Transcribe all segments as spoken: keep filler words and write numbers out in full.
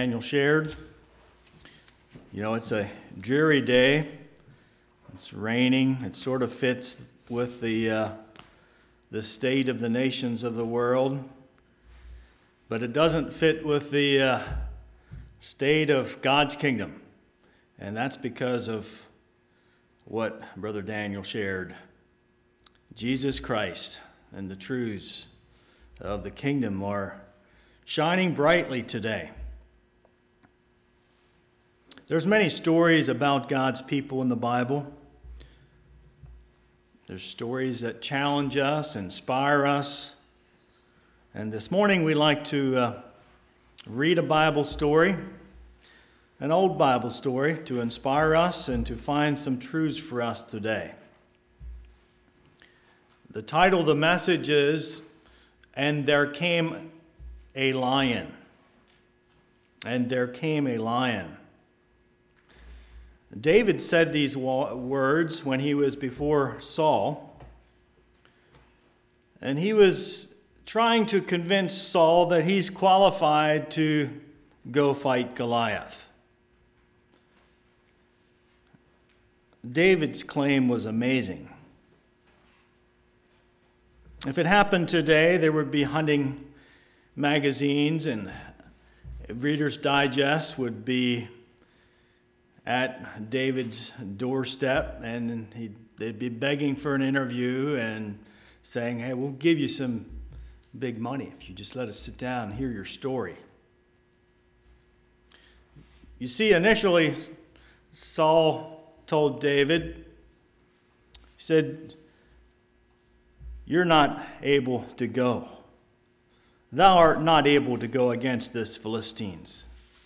Daniel shared. You know, it's a dreary day. It's raining. It sort of fits with the uh, the state of the nations of the world, but it doesn't fit with the uh, state of God's kingdom, and that's because of what Brother Daniel shared. Jesus Christ and the truths of the kingdom are shining brightly today. There's many stories about God's people in the Bible. There's stories that challenge us, inspire us. And this morning we'd like to uh, read a Bible story, an old Bible story, to inspire us and to find some truths for us today. The title of the message is, "And There Came a Lion." And there came a lion. David said these words when he was before Saul, and he was trying to convince Saul that he's qualified to go fight Goliath. David's claim was amazing. If it happened today, there would be hunting magazines and Reader's Digest would be at David's doorstep, and he'd, they'd be begging for an interview and saying, "Hey, we'll give you some big money if you just let us sit down and hear your story." You see, initially, Saul told David, he said, "You're not able to go. Thou art not able to go against this Philistines."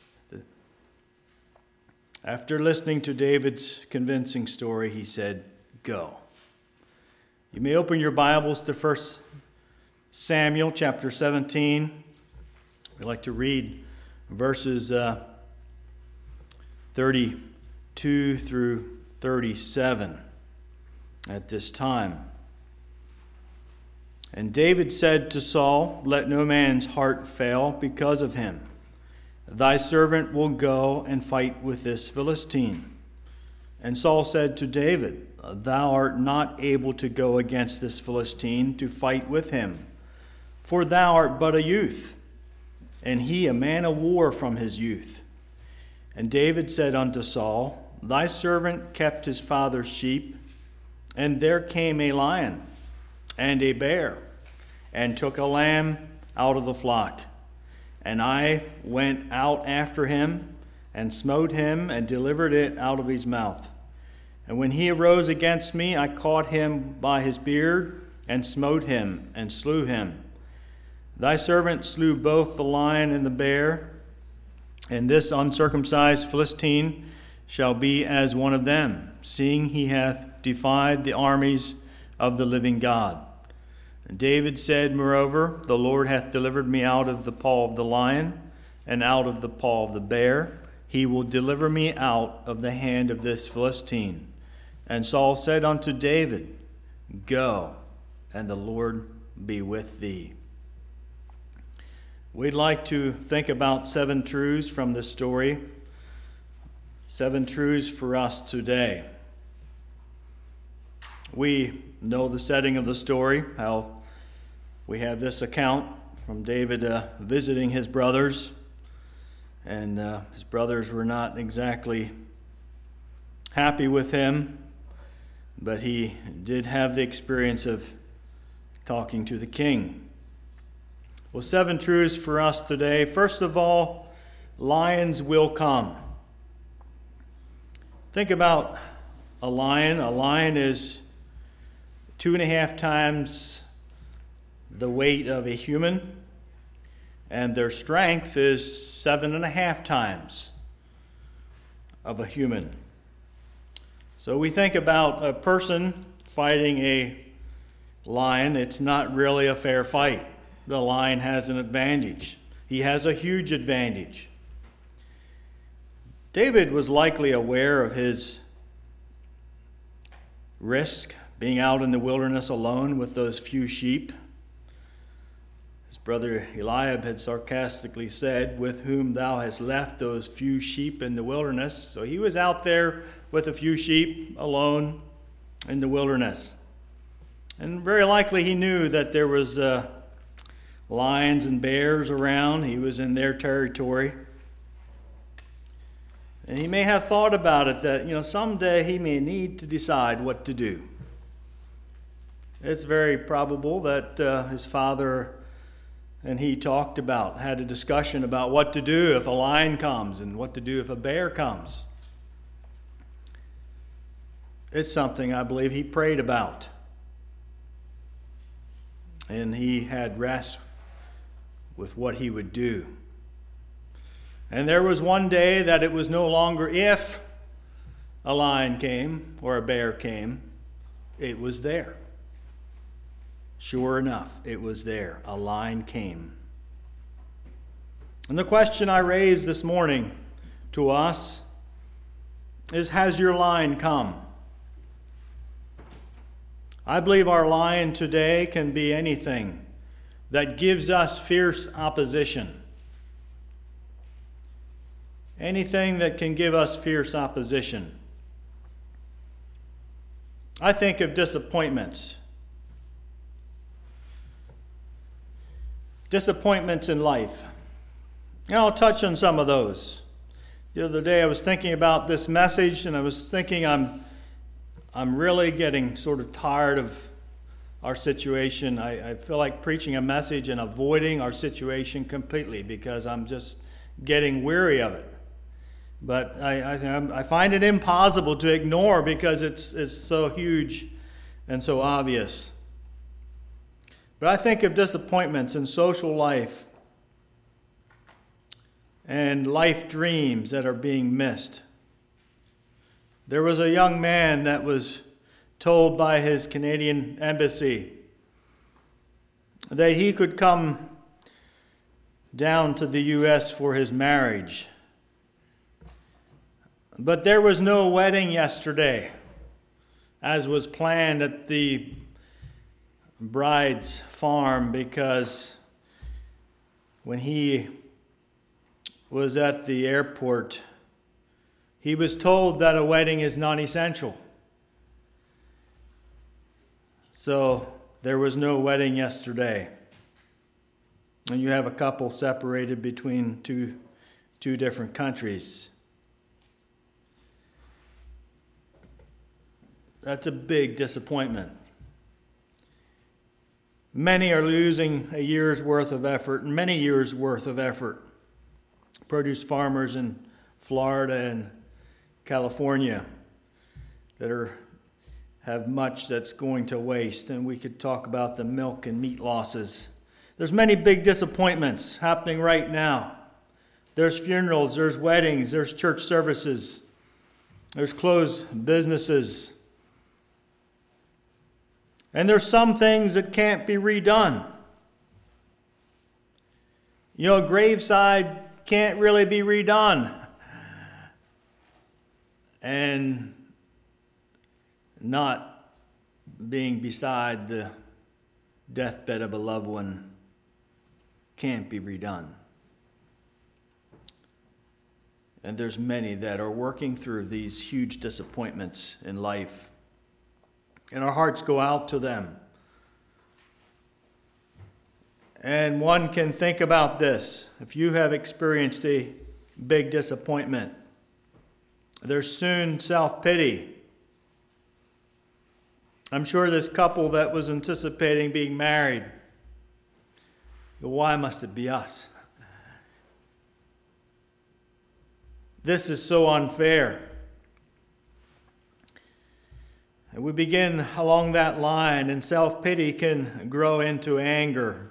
After listening to David's convincing story, he said, "Go." You may open your Bibles to First Samuel chapter seventeen. We'd like to read verses uh, thirty-two through thirty-seven at this time. "And David said to Saul, Let no man's heart fail because of him. Thy servant will go and fight with this Philistine. And Saul said to David, Thou art not able to go against this Philistine to fight with him, for thou art but a youth, and he a man of war from his youth. And David said unto Saul, Thy servant kept his father's sheep, and there came a lion and a bear, and took a lamb out of the flock. And I went out after him, and smote him, and delivered it out of his mouth. And when he arose against me, I caught him by his beard, and smote him, and slew him. Thy servant slew both the lion and the bear, and this uncircumcised Philistine shall be as one of them, seeing he hath defied the armies of the living God. And David said, Moreover, the Lord hath delivered me out of the paw of the lion, and out of the paw of the bear. He will deliver me out of the hand of this Philistine. And Saul said unto David, Go, and the Lord be with thee." We'd like to think about seven truths from this story. Seven truths for us today. We know the setting of the story, how we have this account from David uh, visiting his brothers, and uh, his brothers were not exactly happy with him, but he did have the experience of talking to the king. Well, seven truths for us today. First of all, lions will come. Think about a lion. A lion is two and a half times the weight of a human, and their strength is seven and a half times of a human. So we think about a person fighting a lion. It's not really a fair fight. The lion has an advantage. He has a huge advantage. David was likely aware of his risk being out in the wilderness alone with those few sheep. His brother Eliab had sarcastically said, "With whom thou hast left those few sheep in the wilderness." So he was out there with a few sheep alone in the wilderness. And very likely he knew that there was uh, lions and bears around. He was in their territory. And he may have thought about it that, you know, someday he may need to decide what to do. It's very probable that uh, his father and he talked about, had a discussion about what to do if a lion comes and what to do if a bear comes. It's something I believe he prayed about. And he had rest with what he would do. And there was one day that it was no longer if a lion came or a bear came, it was there. Sure enough, it was there. A lion came. And the question I raised this morning to us is, has your lion come? I believe our lion today can be anything that gives us fierce opposition. Anything that can give us fierce opposition. I think of disappointments. Disappointments in life. And I'll touch on some of those. The other day I was thinking about this message, and I was thinking I'm I'm really getting sort of tired of our situation. I, I feel like preaching a message and avoiding our situation completely because I'm just getting weary of it. But I, I, I find it impossible to ignore because it's, it's so huge and so obvious. But I think of disappointments in social life and life dreams that are being missed. There was a young man that was told by his Canadian embassy that he could come down to the U S for his marriage. But there was no wedding yesterday, as was planned at the bride's farm, because when he was at the airport, he was told that a wedding is non-essential. So there was no wedding yesterday. And you have a couple separated between two, two different countries. That's a big disappointment. Many are losing a year's worth of effort, many years' worth of effort. Produce farmers in Florida and California that are have much that's going to waste, and we could talk about the milk and meat losses. There's many big disappointments happening right now. There's funerals, there's weddings, there's church services, there's closed businesses. And there's some things that can't be redone. You know, graveside can't really be redone. And not being beside the deathbed of a loved one can't be redone. And there's many that are working through these huge disappointments in life. And our hearts go out to them. And one can think about this. If you have experienced a big disappointment, there's soon self-pity. I'm sure this couple that was anticipating being married, why must it be us? This is so unfair. And we begin along that line, and self-pity can grow into anger.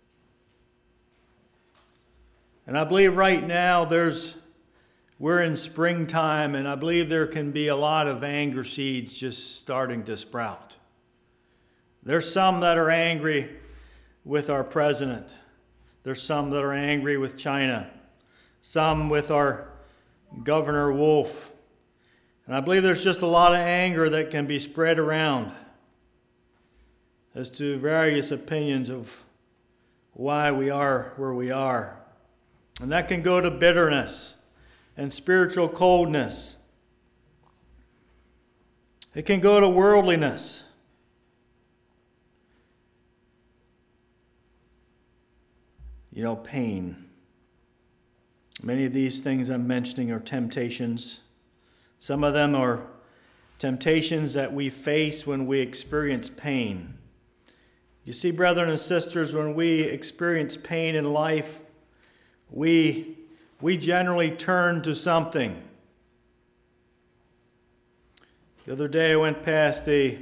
And I believe right now there's we're in springtime, and I believe there can be a lot of anger seeds just starting to sprout. There's some that are angry with our president. There's some that are angry with China. Some with our Governor Wolf. And I believe there's just a lot of anger that can be spread around as to various opinions of why we are where we are. And that can go to bitterness and spiritual coldness. It can go to worldliness. You know, pain. Many of these things I'm mentioning are temptations. Some of them are temptations that we face when we experience pain. You see, brethren and sisters, when we experience pain in life, we, we generally turn to something. The other day I went past a,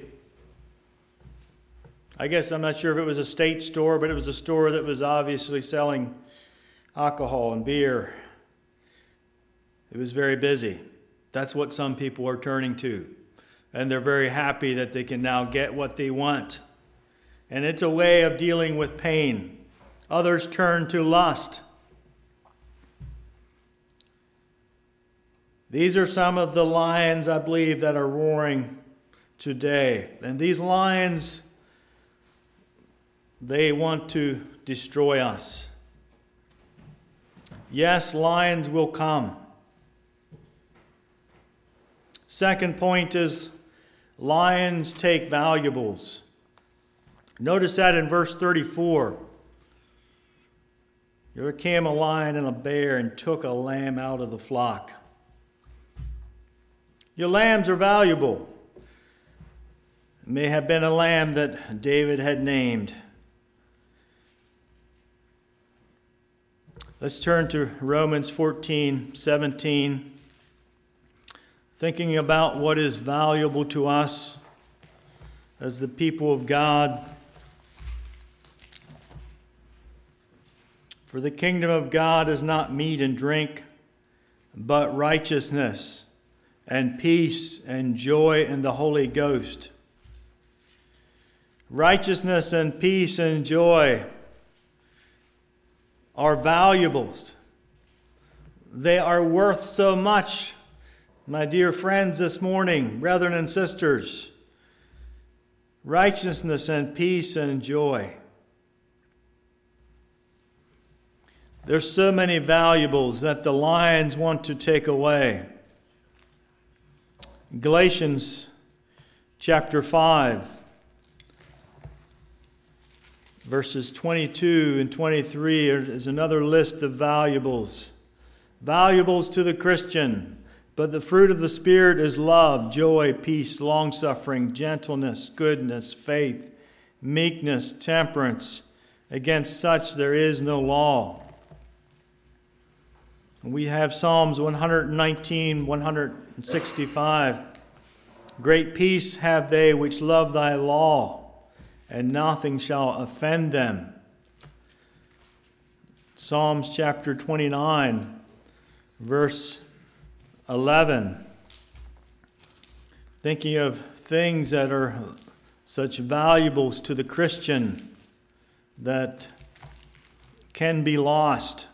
I guess I'm not sure if it was a state store, but it was a store that was obviously selling alcohol and beer. It was very busy. That's what some people are turning to. And they're very happy that they can now get what they want. And it's a way of dealing with pain. Others turn to lust. These are some of the lions, I believe, that are roaring today. And these lions, they want to destroy us. Yes, lions will come. Second point is lions take valuables. Notice that in verse thirty-four. There came a lion and a bear and took a lamb out of the flock. Your lambs are valuable. It may have been a lamb that David had named. Let's turn to Romans fourteen seventeen. Thinking about what is valuable to us as the people of God. For the kingdom of God is not meat and drink, but righteousness and peace and joy in the Holy Ghost. Righteousness and peace and joy are valuables. They are worth so much, my dear friends, this morning, brethren and sisters. Righteousness and peace and joy. There's so many valuables that the lions want to take away. Galatians chapter five, verses twenty-two and twenty-three is another list of valuables. Valuables to the Christian. But the fruit of the Spirit is love, joy, peace, long-suffering, gentleness, goodness, faith, meekness, temperance. Against such there is no law. We have Psalms one nineteen, one sixty-five. Great peace have they which love thy law, and nothing shall offend them. Psalms chapter twenty-nine, verse eleven. Thinking of things that are such valuables to the Christian that can be lost.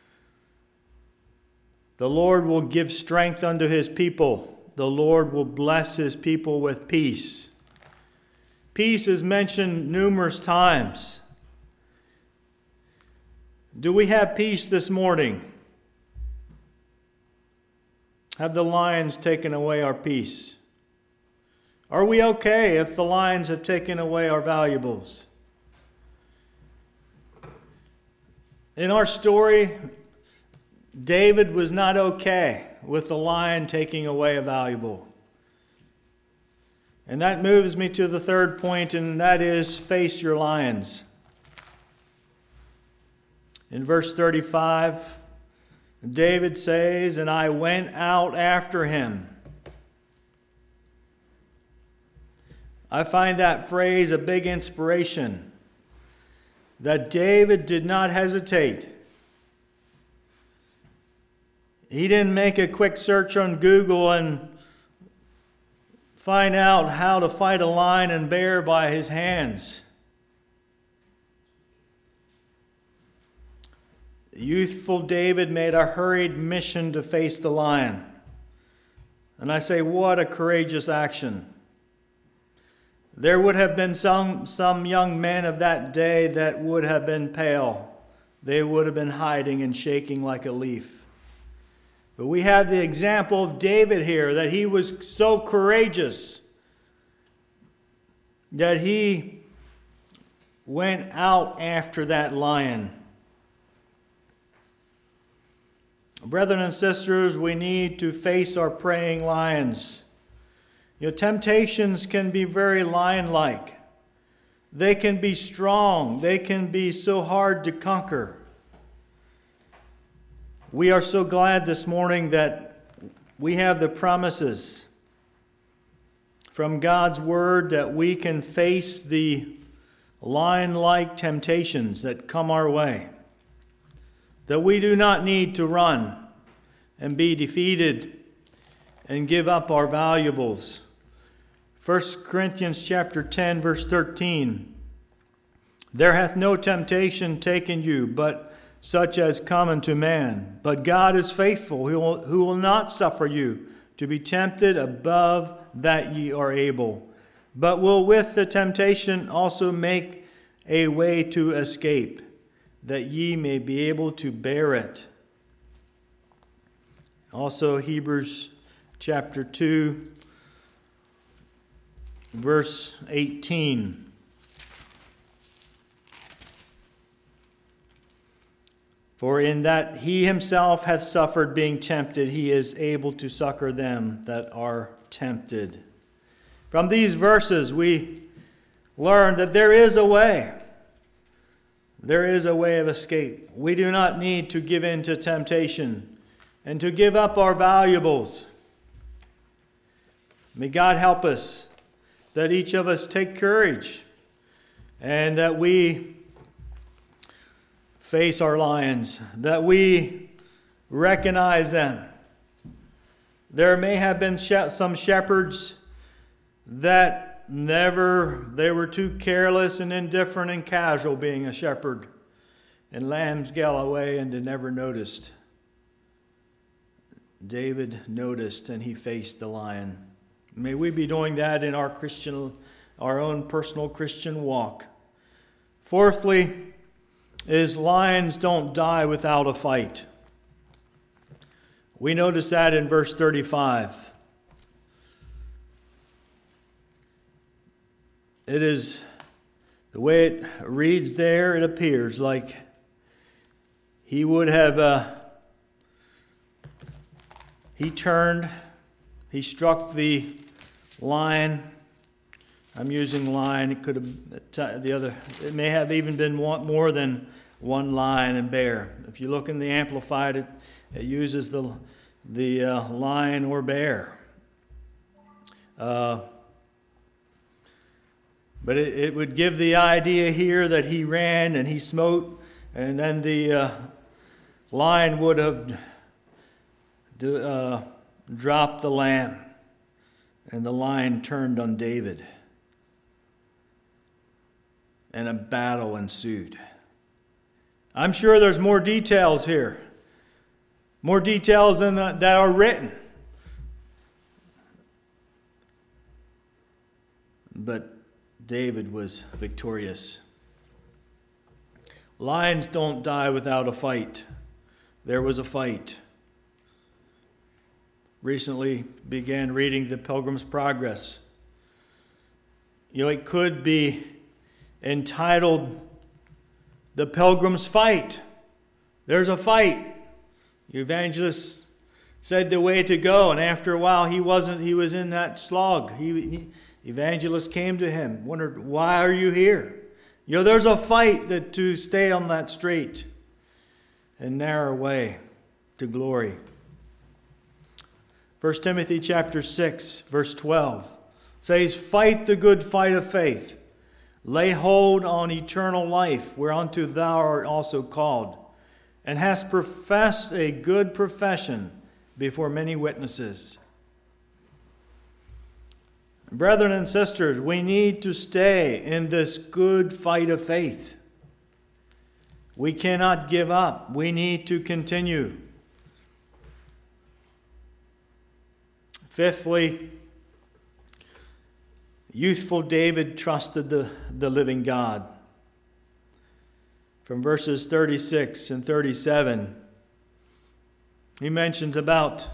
The Lord will give strength unto his people. The Lord will bless his people with peace. Peace is mentioned numerous times. Do we have peace this morning? Have the lions taken away our peace? Are we okay if the lions have taken away our valuables? In our story, David was not okay with the lion taking away a valuable. And that moves me to the third point, and that is face your lions. In verse thirty-five, David says, "And I went out after him." I find that phrase a big inspiration, that David did not hesitate. He didn't make a quick search on Google and find out how to fight a lion and bear by his hands. Youthful David made a hurried mission to face the lion. And I say, what a courageous action. There would have been some, some young men of that day that would have been pale. They would have been hiding and shaking like a leaf. But we have the example of David here, that he was so courageous that he went out after that lion. Brethren and sisters, we need to face our praying lions. You know, temptations can be very lion-like. They can be strong. They can be so hard to conquer. We are so glad this morning that we have the promises from God's Word that we can face the lion-like temptations that come our way. That we do not need to run and be defeated and give up our valuables. First Corinthians chapter ten, verse thirteen. There hath no temptation taken you, but such as common to man. But God is faithful, who will, who will not suffer you to be tempted above that ye are able, but will with the temptation also make a way to escape, that ye may be able to bear it. Also Hebrews chapter two, verse eighteen. For in that he himself hath suffered being tempted, he is able to succor them that are tempted. From these verses we learn that there is a way. There is a way of escape. We do not need to give in to temptation and to give up our valuables. May God help us, that each of us take courage and that we face our lions, that we recognize them. There may have been some shepherds that never, they were too careless and indifferent and casual being a shepherd. And lambs got away and they never noticed. David noticed and he faced the lion. May we be doing that in our Christian, our own personal Christian walk. Fourthly, is lions don't die without a fight. We notice that in verse thirty-five. It is, the way it reads there, it appears like he would have, uh, he turned, he struck the lion. I'm using lion. It could have the other. It may have even been one, more than one lion and bear. If you look in the Amplified, it, it uses the the uh, lion or bear. Uh, but it, it would give the idea here that he ran and he smote, and then the uh, lion would have uh, dropped the lamb, and the lion turned on David. And a battle ensued. I'm sure there's more details here. More details than that are written. But David was victorious. Lions don't die without a fight. There was a fight. Recently began reading the Pilgrim's Progress. You know, it could be entitled The Pilgrim's Fight. There's a fight. The evangelist said the way to go, and after a while he wasn't, he was in that slog. He, he evangelist came to him, wondered, why are you here? You know, there's a fight that to stay on that straight and narrow way to glory. First Timothy chapter six, verse twelve says, fight the good fight of faith. Lay hold on eternal life, whereunto thou art also called, and hast professed a good profession before many witnesses. Brethren and sisters, we need to stay in this good fight of faith. We cannot give up. We need to continue. Fifthly, youthful David trusted the, the living God. From verses thirty-six and thirty-seven, he mentions about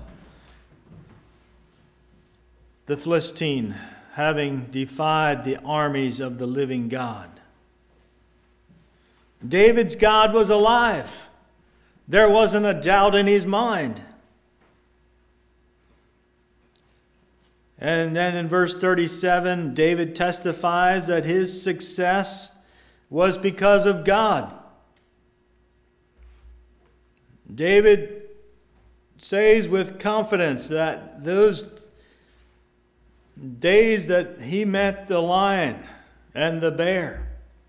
the Philistine having defied the armies of the living God. David's God was alive. There wasn't a doubt in his mind. And then in verse thirty-seven, David testifies that his success was because of God. David says with confidence that those days that he met the lion and the bear,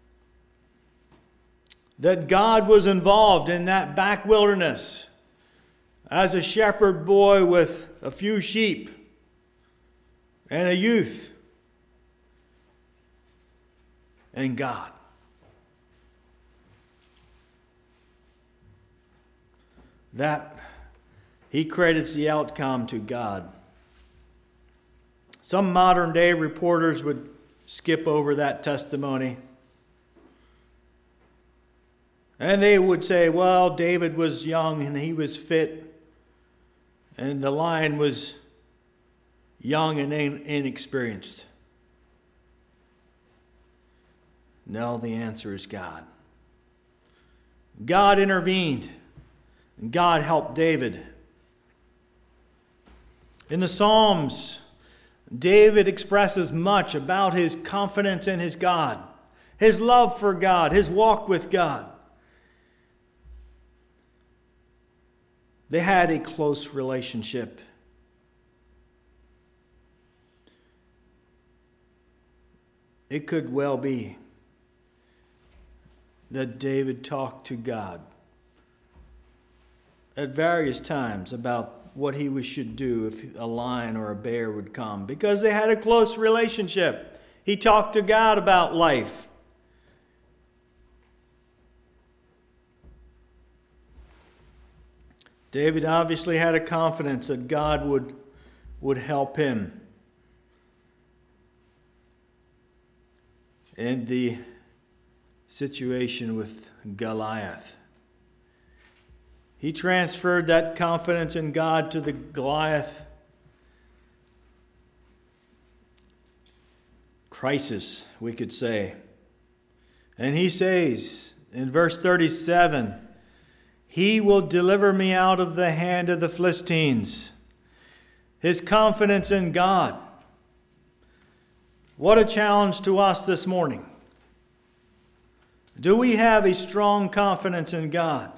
that God was involved in that back wilderness as a shepherd boy with a few sheep and a youth, and God. That he credits the outcome to God. Some modern day reporters would skip over that testimony. And they would say, well, David was young and he was fit, and the lion was young and inexperienced. No, the answer is God. God intervened, and God helped David. In the Psalms, David expresses much about his confidence in his God, his love for God, his walk with God. They had a close relationship. It could well be that David talked to God at various times about what he should do if a lion or a bear would come, because they had a close relationship. He talked to God about life. David obviously had a confidence that God would, would help him in the situation with Goliath. He transferred that confidence in God to the Goliath crisis, we could say. And he says in verse thirty-seven, he will deliver me out of the hand of the Philistines. His confidence in God. What a challenge to us this morning. Do we have a strong confidence in God?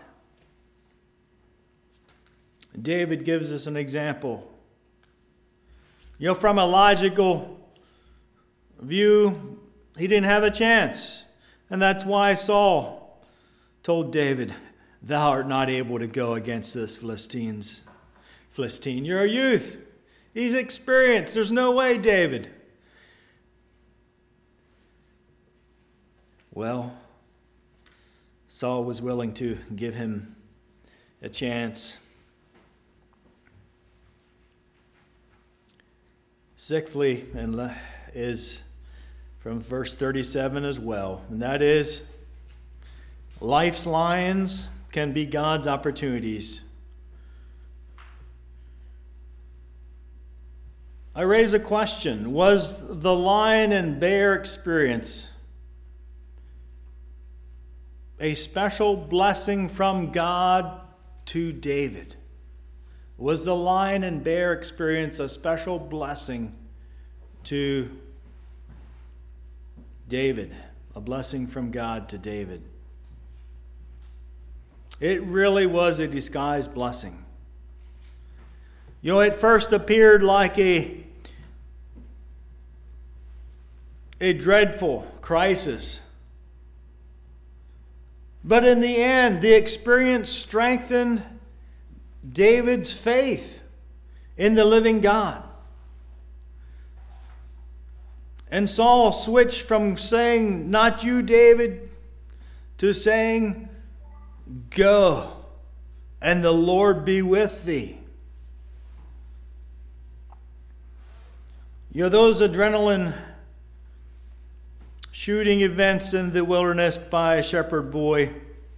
David gives us an example. You know, from a logical view, he didn't have a chance. And that's why Saul told David, thou art not able to go against this Philistines. Philistine, you're a youth. He's experienced. There's no way, David. Well, Saul was willing to give him a chance. Sixthly, and is from verse thirty-seven as well, and that is, life's lions can be God's opportunities. I raise a question. Was the lion and bear experience a special blessing from God to David? Was the lion and bear experience a special blessing to David? A blessing from God to David. It really was a disguised blessing. You know, it first appeared like a, a dreadful crisis. But in the end, the experience strengthened David's faith in the living God. And Saul switched from saying, not you, David, to saying, go, and the Lord be with thee. You know, those adrenaline shooting events in the wilderness by a shepherd boy,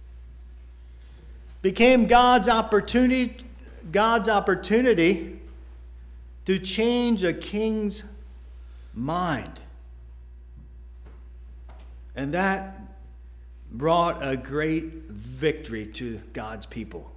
became God's opportunity, God's opportunity to change a king's mind. And that brought a great victory to God's people.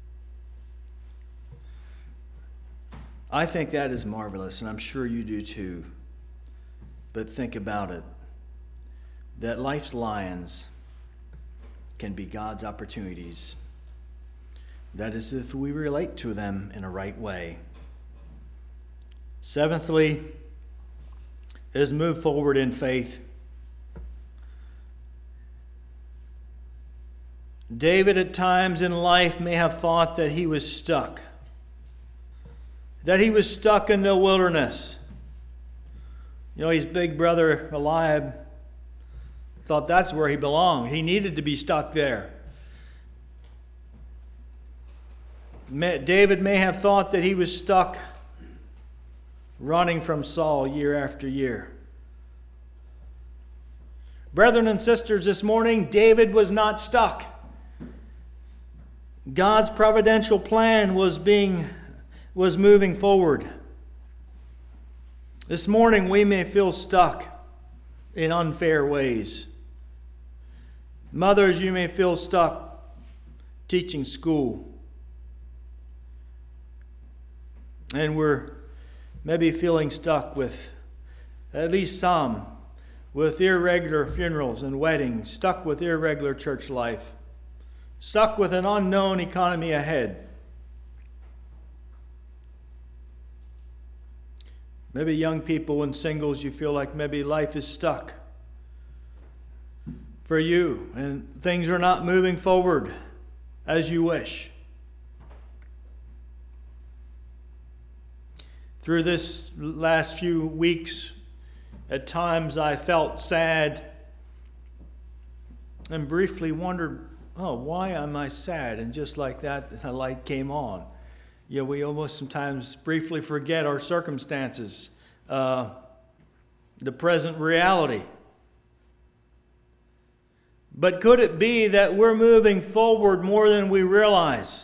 I think that is marvelous, and I'm sure you do too. But think about it, that life's lions can be God's opportunities. That is, if we relate to them in a right way. Seventhly, is move forward in faith. David at times in life may have thought that he was stuck. That he was stuck in the wilderness. You know, his big brother Eliab thought that's where he belonged. He needed to be stuck there. David may have thought that he was stuck running from Saul year after year. Brethren and sisters, this morning, David was not stuck. God's providential plan was being was moving forward. This morning we may feel stuck in unfair ways. Mothers, you may feel stuck teaching school. And we're maybe feeling stuck with, at least some, with irregular funerals and weddings, stuck with irregular church life, stuck with an unknown economy ahead. Maybe young people and singles, you feel like maybe life is stuck for you and things are not moving forward as you wish. Through this last few weeks, at times I felt sad and briefly wondered, oh, why am I sad? And just like that, the light came on. You know, we almost sometimes briefly forget our circumstances, uh, the present reality. But could it be that we're moving forward more than we realize?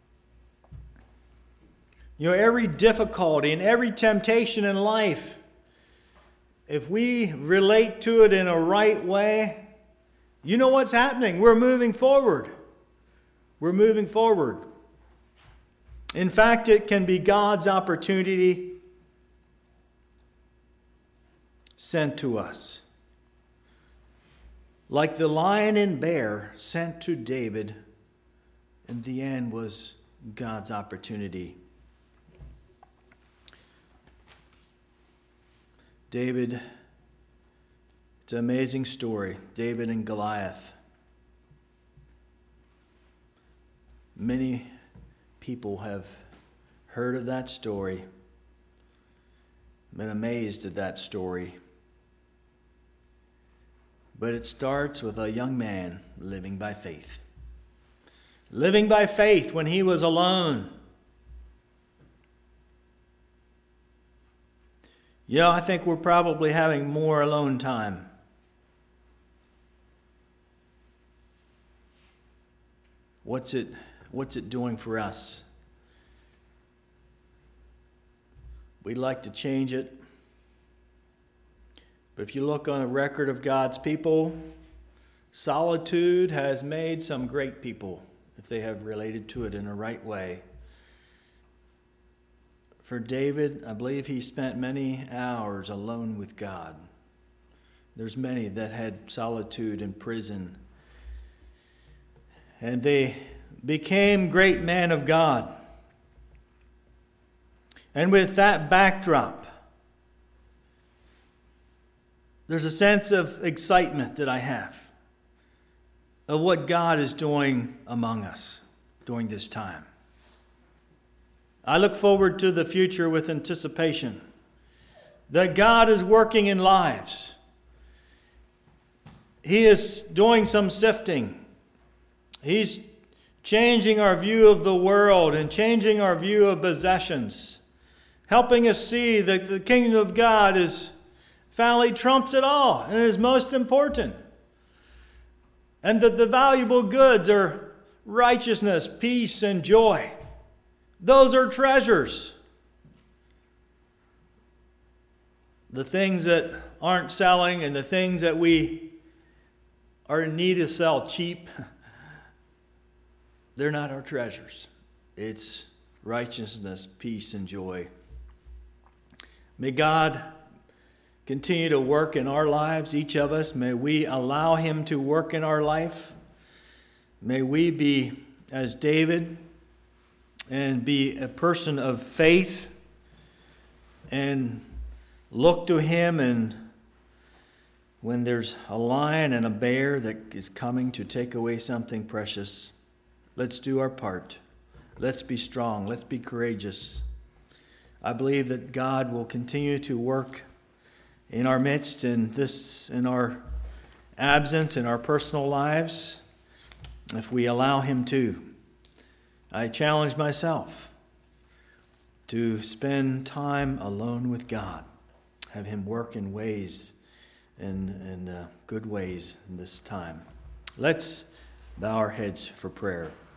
You know, every difficulty and every temptation in life, if we relate to it in a right way, you know what's happening. We're moving forward. We're moving forward. In fact, it can be God's opportunity sent to us. Like the lion and bear sent to David, in the end was God's opportunity. David, it's an amazing story. David and Goliath. Many people have heard of that story, been amazed at that story. But it starts with a young man living by faith. Living by faith when he was alone. Yeah, I think we're probably having more alone time. What's it, what's it doing for us? We'd like to change it. But if you look on a record of God's people, solitude has made some great people if they have related to it in a right way. For David, I believe he spent many hours alone with God. There's many that had solitude in prison. And they became great men of God. And with that backdrop, there's a sense of excitement that I have of what God is doing among us during this time. I look forward to the future with anticipation that God is working in lives. He is doing some sifting. He's changing our view of the world and changing our view of possessions, helping us see that the kingdom of God is family trumps it all and is most important. And that the valuable goods are righteousness, peace, and joy. Those are treasures. The things that aren't selling and the things that we are in need to sell cheap, they're not our treasures. It's righteousness, peace, and joy. May God continue to work in our lives, each of us. May we allow him to work in our life. May we be as David and be a person of faith and look to him, and when there's a lion and a bear that is coming to take away something precious, let's do our part. Let's be strong. Let's be courageous. I believe that God will continue to work in our midst, in this, in our absence, in our personal lives, if we allow him to. I challenge myself to spend time alone with God. Have him work in ways, in, in uh, good ways in this time. Let's bow our heads for prayer.